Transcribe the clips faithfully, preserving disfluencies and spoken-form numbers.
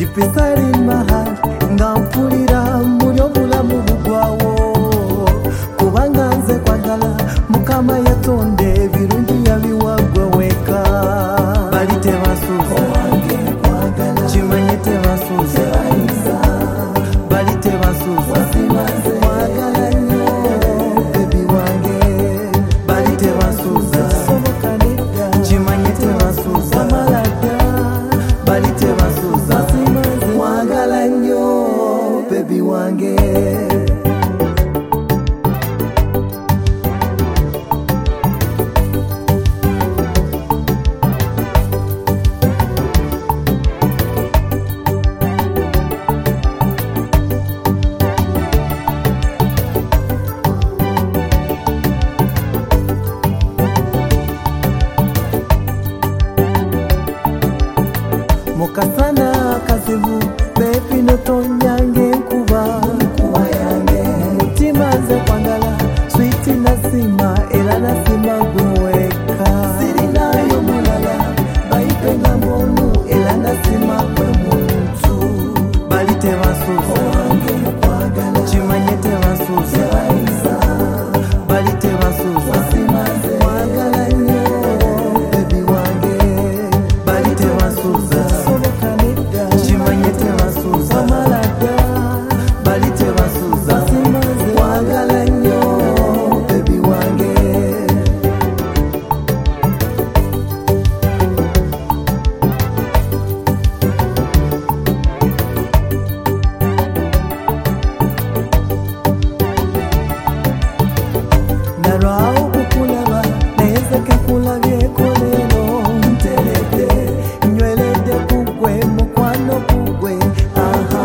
dipesali mahali nga mpulira muli obulamu bugwawo kubanga nze kwagala mukama yatonda ebirungi yabiwagwe weka bali tebasuuza kimanye tebasuuza bali tebasuuza mwagala nnyo bebi wange bali tebasuuza kimanye tebasuuza bali tebasuuza mwagala nnyo bebi wange mukasana kazibu bebi notonyange nkuba nkuba yange mutima nze kwagala switi nasima era nasima gweweka sirinayo mulala bayipenga ngomu era nasima gwe muntu bali tebasuuza kimanye tebasuuza bali tebasuuza mwagala nnyo bebi wange bali tebasuuza bali tebasuuza mwagala nnyo bebi wange nalwawo kukulaba naye nze kekulabyeko leero nteredde nyweredde kugwe mukwano kugwe aha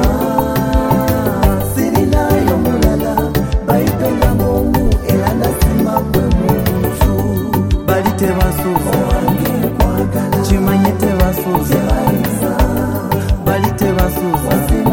sirinayo mulala bayipenga ngomu era nasima gwe muntu bali tebasuuza kimanye tebasuuza bali tebasuuza